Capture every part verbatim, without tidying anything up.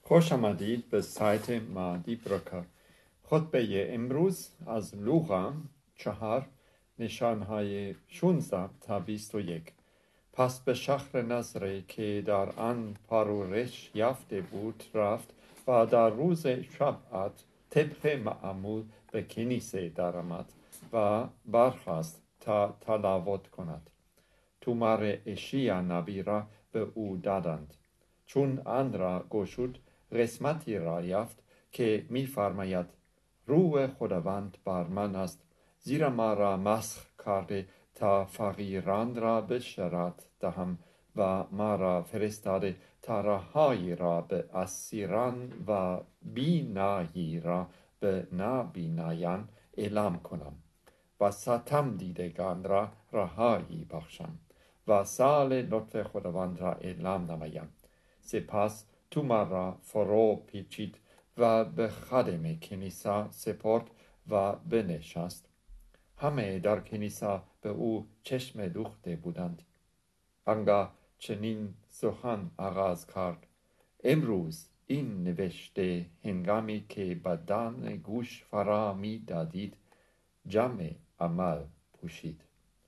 خوش آمدید به سایت مهدی برکر. خطبه امروز از لوقا چهار نشانهای شانزده تا بیست و یک. پس به شهر نزرت که در آن پرورش یافته بود رفت و در روز شبعت طبق معمول به کنیسه درآمد و برخاست تا تلاوت کند. تومار اشعیا نبی را به او دادند. چون آن را گشود قسمتی را یافت که می‌فرماید روح خداوند بر من است، زیرا ما را مسخ کرده تا فقیران را بشارت دهم و ما را فرستاده تا راه‌هایی را به اسیران و بینایی را به نابینایان اعلام کنم و ستم دیدگان را رهایی بخشم و سال لطف خداوند را اعلام نمایم. سپس تومار را فرو پیچید و به خادم کنیسه سپرد و بنشست. همه در کنیسه به او چشم دوخته بودند. آنگاه چنین سخن آغاز کرد: امروز این نوشته هنگامی که بدان گوش فرا می دادید جمع عمل پوشید.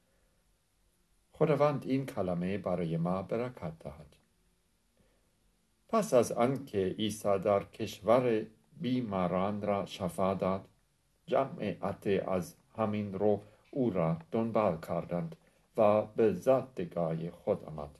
خداوند این کلمه برای ما برکت دهد. پس از آنکه عیسی در کشور بیماران را شفا داد، جمعیت از همین رو او را دنبال کردند و به زادگاه خود آمد.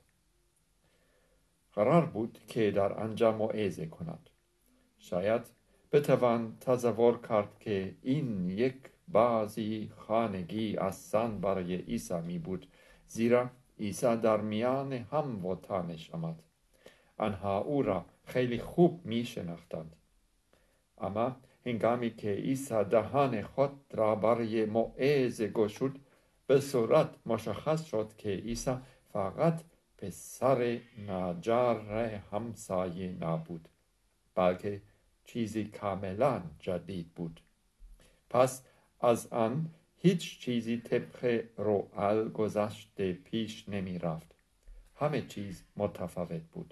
قرار بود که در آنجا موعظه کند. شاید بتوان تصور کرد که این یک بازی خانگی آسان برای عیسی می بود، زیرا عیسی در میان هموطنش آمد. آنها او را خیلی خوب می شناختند. اما هنگامی که عیسی دهان خود را برای موعظه گشود، به صورت مشخص شد که عیسی فقط پسر نجار همسایه نبود، بلکه چیزی کاملا جدید بود. پس از آن هیچ چیزی طبق رؤال گذشته پیش نمی رفت. همه چیز متفاوت بود.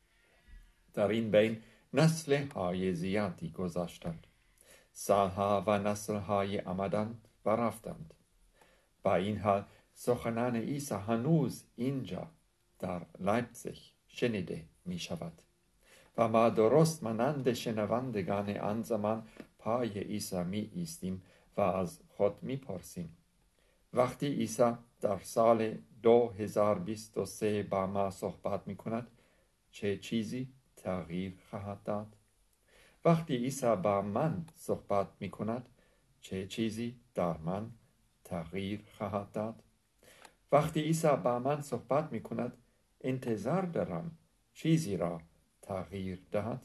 در این بین نسل های زیادی گذشتند. سالها و نسل های آمدند و رفتند. با این حال سخنان عیسی هنوز اینجا در لایپزیگ شنیده می شود و ما درست مانند شنوندگان آن زمان پای عیسی می ایستیم و از خود می پرسیم: وقتی عیسی در سال دو هزار و بیست و سه با ما صحبت می کند، چه چیزی تغییر خواهد داد؟ وقتی عیسی با من صحبت می کند، چه چیزی در من تغییر خواهد داد؟ وقتی عیسی با من صحبت می کند، انتظار دارم چیزی را تغییر دهد.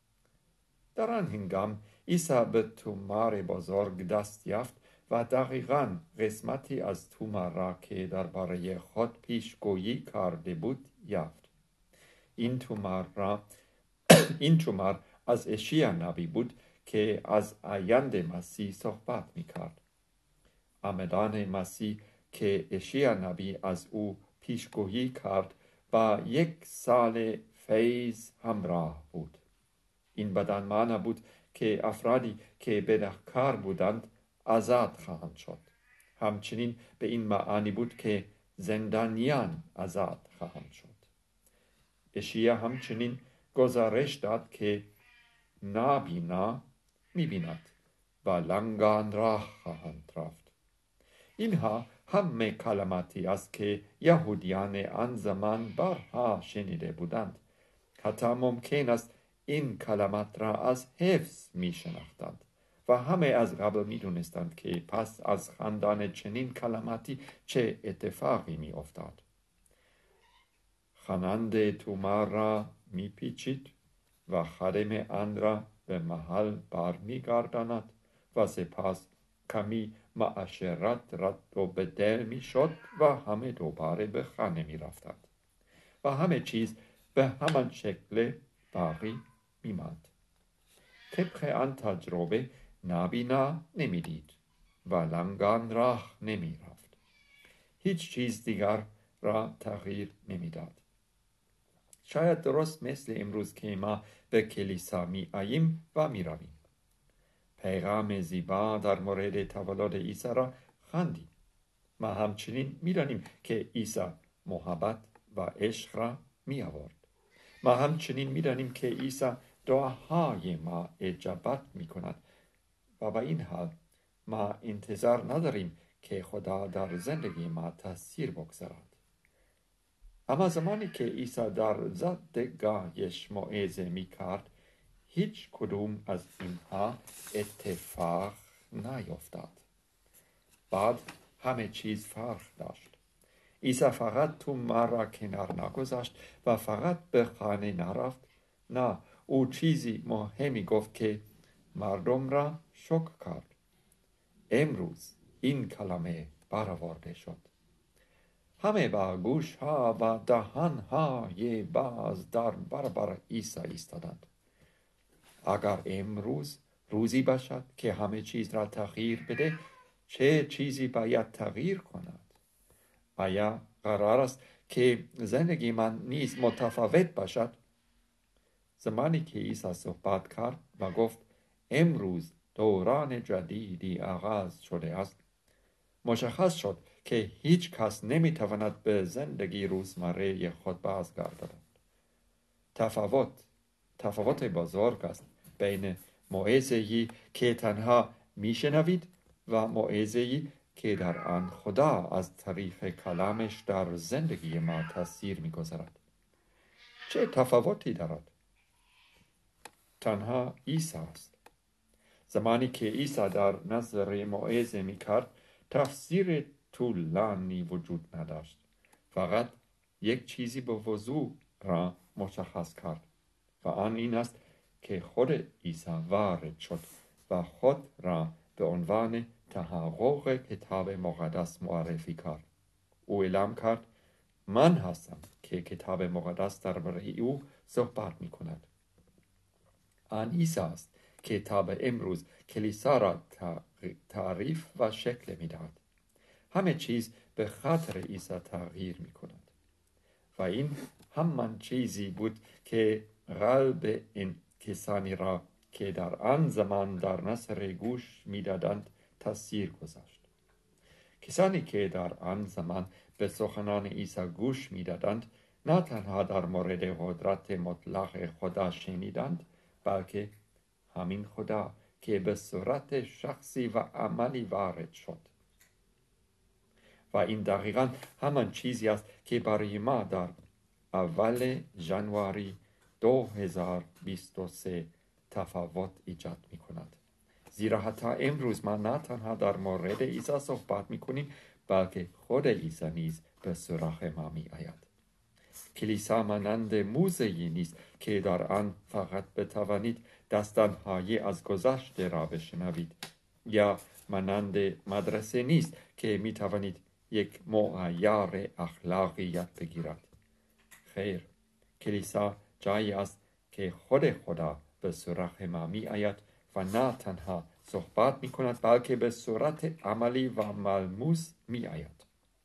در آن هنگام عیسی به تومار بزرگ دست یافت و دقیقاً قسمتی از تومار را که درباره خود پیشگویی کرده بود یافت. این تومار را این تومار از اشعیا نبی بود که از آینده مسیح صحبت می کرد. آمدن مسیح که اشعیا نبی از او پیشگویی کرد با یک سال فیض همراه بود. این بدان معنی بود که افرادی که بدهکار بودند آزاد خواهند شد. همچنین به این معنی بود که زندانیان آزاد خواهند شد. اشعیا همچنین گزارش داد که نابینا می‌بیند و لنگان راه خواهند رفت. اینها همه کلماتی است که یهودیان آن زمان بارها شنیده بودند. حتی ممکن است این کلمات را از حفظ می شناختند و همه از قبل می دونستند که پس از خواندن چنین کلماتی چه اتفاقی می افتاد. خواننده تومار را می پیچید و خادم آن را به محل بر می گرداند و سپس کمی معاشرت رد و بدل می شد و همه دوباره به خانه می رفتند و همه چیز به همان شکل باقی می ماند. طبق آن تجربه نابینا نمی دید و لنگان راه نمی رفت. هیچ چیز دیگر را تغییر نمی داد. شاید درست مثل امروز که ما به کلیسا می آییم و می رویم. پیغام زیبا در مورد تولد عیسی را خواندیم. ما همچنین می دانیم که عیسی محبت و عشق را می آورد. ما همچنین می دانیم که عیسی دعاهای ما اجابت می کند و با این حال ما انتظار نداریم که خدا در زندگی ما تأثیر بگذارد. اما زمانی که عیسی در زادگاهش موعظه می کرد، هیچ کدوم از اینها اتفاق نیفتاد. بعد همه چیز فرق داشت. عیسی فقط تو ما را کنار نگذاشت و فقط به خانه نرفت. نه، او چیزی مهمی گفت که مردم را شوک کرد. امروز این کلمه برآورده شد. همه با گوش ها و دهان های باز در برابر عیسی ایستادند. اگر امروز روزی باشد که همه چیز را تغییر بده، چه چیزی باید تغییر کند؟ آیا قرار است که زندگی من نیز متفاوت باشد؟ زمانی که عیسی صحبت کرد و گفت امروز دوران جدیدی آغاز شده است، مشخص شد که هیچ کس نمیتواند به زندگی روزمره خود بازگردد. تفاوت تفاوت بزرگ است بین موعظه‌ای که تنها میشنوید و موعظه‌ای که در آن خدا از طریق کلامش در زندگی ما تأثیر میگذارد. چه تفاوتی دارد؟ تنها عیسی است. زمانی که عیسی در نظر موعظه میکرد، تفسیر طولانی وجود نداشت. فقط یک چیزی به وضوح را مشخص کرد و آن این است که خود عیسی وارد شد و خود را به عنوان تحقق کتاب مقدس معرفی کرد. او اعلام کرد من هستم که کتاب مقدس درباره او صحبت می کند. آن عیسی است که تا به امروز کلیسا را تعریف و شکل می دهد. همه چیز به خاطر عیسی تغییر می کند. و این همان چیزی بود که قلب این کسانی را که در آن زمان در نصر گوش می دادند تأثیر گذاشت. کسانی که در آن زمان به سخنان عیسی گوش می دادند نه تنها در مورد قدرت مطلق خدا شنیدند، بلکه همین خدا که به صورت شخصی و عملی وارد شد. و این دقیقاً همان چیزی است که برای ما در اول ژانویه دو هزار و بیست و سه تفاوت ایجاد می کند. زیرا حتی امروز ما نه تنها در مورد عیسی صحبت می کنیم، بلکه خود عیسی نیز به سراغ ما می آید. کلیسا مانند موزه‌ای نیست که در آن فقط بتوانید داستان‌هایی از گذشته را بشنوید، یا مانند مدرسه نیست که می توانید یک معیار اخلاقی یاد بگیرد. خیر، کلیسا جایی است که خود خدا به سراغ ما می آید و نه تنها صحبت می کند، بلکه به صورت عملی و ملموس می آید.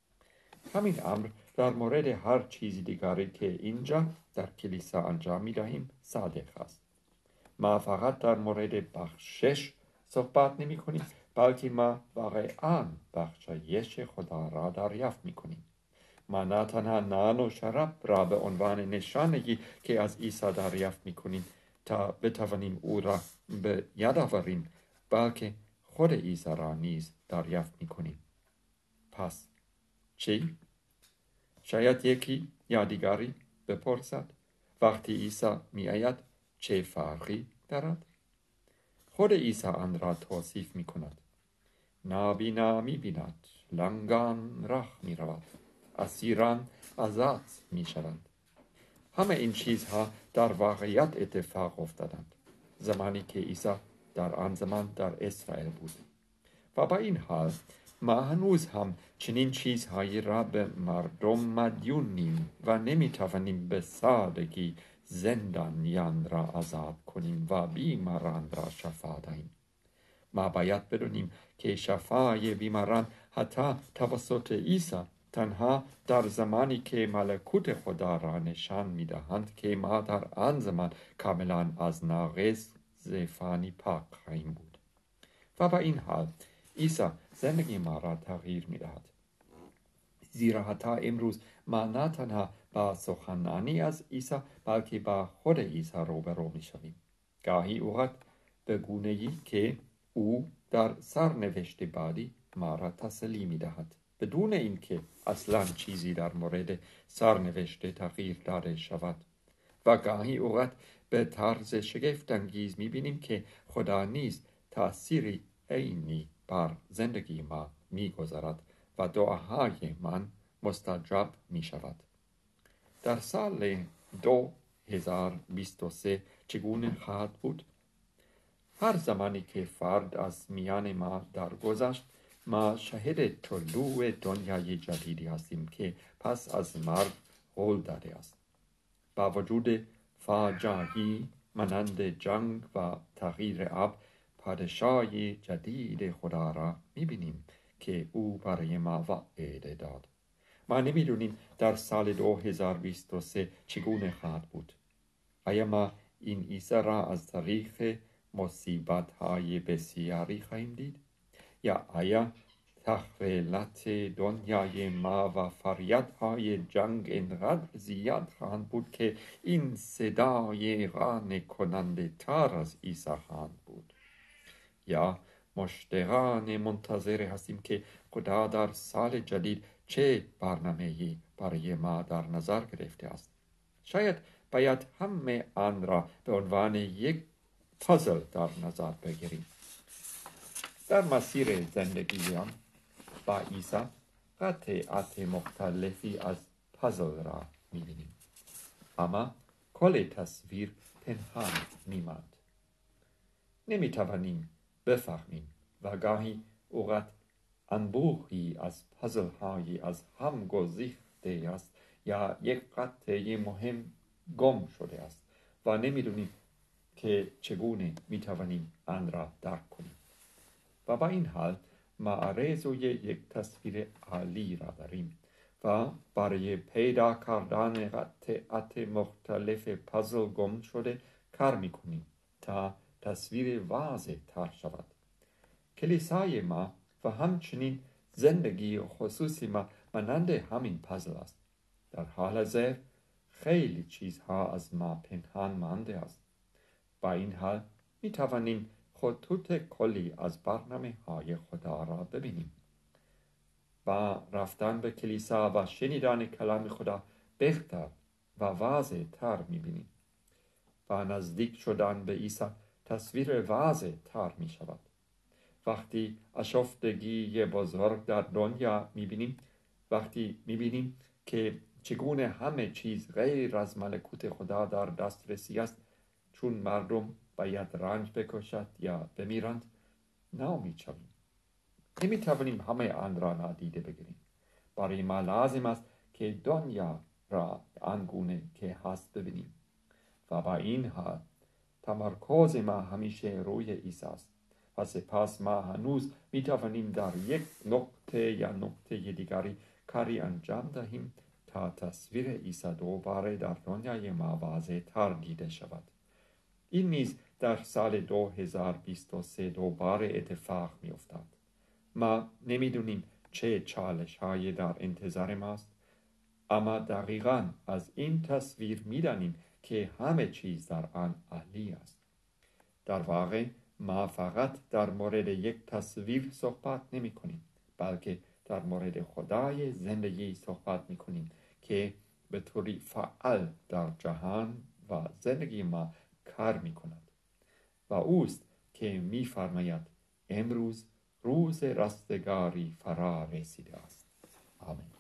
همین امر در مورد هر چیزی دیگری که اینجا در کلیسا انجام می دهیم صادق است. ما فقط در مورد بخشش صحبت نمی کنیم، بلکه ما واقعاً بخشایش خدا را دریافت می کنیم. ما نه تنها نان و شراب را به عنوان نشانگی که از عیسی دریافت می کنیم تا بتوانیم او را به یاد آوریم، بلکه خود عیسی را نیز دریافت می کنیم. پس چی؟ شاید یکی یا دیگری بپرسد وقتی عیسی می آید چه فرقی دارد؟ خود عیسی آن را توصیف می کند. نابینا می بیند، لنگان راه می رود، اسیران آزاد می شوند. همه این چیزها در واقعیت اتفاق افتادند زمانی که عیسی در آن زمان در اسرائیل بود. و با این حال ما هنوز هم چنین چیزهایی را به مردم مدیونیم و نمیتوانیم به سادگی زندانیان را آزاد کنیم و بیماران را شفا دهیم. ما باید بدونیم که شفای بیماران حتی توسط عیسی تنها در زمانی که ملکوت خدا را نشان می‌دهند که ما در آن زمان کاملا از ناقص فانی پاک خواهیم بود. و با این حال عیسی زندگی ما را تغییر می‌دهد. زیرا حتی امروز ما نه تنها با سخنانی از عیسی بلکه با خود عیسی روبرو می‌شویم. گاهی اوقات به گونه‌ای که او در سرنوشت بعدی ما را تسلی می‌دهد بدون اینکه اصلا چیزی در مورد سرنوشت تغییر داده شود. و گاهی اوقات به طرز شگفت‌انگیز می‌بینیم که خدا نیز تأثیری عینی بر زندگی ما می‌گذارد و دعاهای من مستجاب می‌شود. در سال دو هزار و بیست و سه چگونه خواهد بود؟ هر زمانی که فرد از میان ما درگذشت، ما شاهد طلوع دنیای جدیدی هستیم که پس از مرگ هل داده است. با وجود فاجعه‌ای مانند جنگ و تغییر آب، پادشاهی جدید خدا را می‌بینیم که او برای ما وعده داد. ما نمی‌دونیم در سال دو هزار و بیست و سه چگونه خواهد بود. آیا ما این عیسی را از طریق مصیبت‌های بسیاری خواهیم دید؟ یا آیا تحولات دنیای ما و فریادهای جنگ اینقدر زیاد خواهند بود که این صدای قانع کننده تر از عیسی خواهند بود؟ یا مشتاقانه منتظر هستیم که خدا در سال جدید چه برنامه‌ای برای ما در نظر گرفته است؟ شاید باید همه آن را به عنوان یک پازل در نظر بگیریم. در مسیر زندگیمان با عیسی قطعات مختلفی از پازل را می‌بینیم، اما کل تصویر پنهان می‌ماند. نمی‌توانیم بفهمیم و گاهی اوقات انبوهی از پازل‌هایی از هم گسیخته است یا یک قطعه مهم گم شده است و نمی‌دونیم که چگونه می‌توانیم آن را درک کنیم. و با این حال ما آرزوی یک تصویر عالی را داریم و برای پیدا کردن قطعات مختلف پازل گم شده کار می‌کنیم تا تصویر واضح تر شود. کلیسای ما و همچنین زندگی خصوصی ما مانند همین پازل است. در حال حاضر خیلی چیزها از ما پنهان مانده است. با این حال می توانیم خطوط کلی از برنامه های خدا را ببینیم. با رفتن به کلیسا و شنیدن کلام خدا بهتر و واضح تر می بینیم. با نزدیک شدن به عیسی تصویر واضح تر می شود. وقتی آشفتگی بزرگ در دنیا می بینیم، وقتی می بینیم که چگونه همه چیز غیر از ملکوت خدا در دسترسی است، چون مردم باید رنج بکشد یا بمیرند، ناامید شویم. نمی توانیم همه آن را نادیده بگیریم. برای ما لازم است که دنیا را آنگونه که هست ببینیم و با این حال تمرکز ما همیشه روی عیسی است و سپس ما هنوز می توانیم در یک نقطه یا نقطه دیگری کاری انجام دهیم تا تصویر عیسی دوباره در دنیای ما واضح تر دیده شود. این نیز در سال دو هزار و بیست و سه دوباره اتفاق می افتد. ما نمیدونیم چه چالش های در انتظار ماست، اما دقیقاً از این تصویر میدانیم که همه چیز در آن عالی است. در واقع ما فقط در مورد یک تصویر صحبت نمی کنیم، بلکه در مورد خدای زندگی صحبت می کنیم که به طوری فعال در جهان و زندگی ما کار می کند و اوست که می فرماید امروز روز رستگاری فرا رسیده است. آمین.